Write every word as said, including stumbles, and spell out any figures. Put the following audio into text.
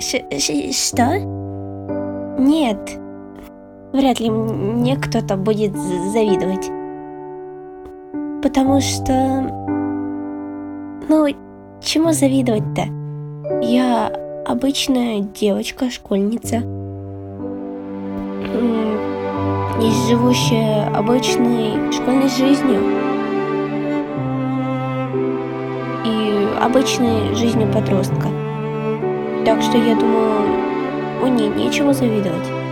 Ш- ш- что? Нет, вряд ли мне кто-то будет з- завидовать. Потому что, ну, чему завидовать-то? Я обычная девочка, школьница, м, не живущая обычной школьной жизнью и обычной жизнью подростка. Так что я думаю, мне нечего завидовать.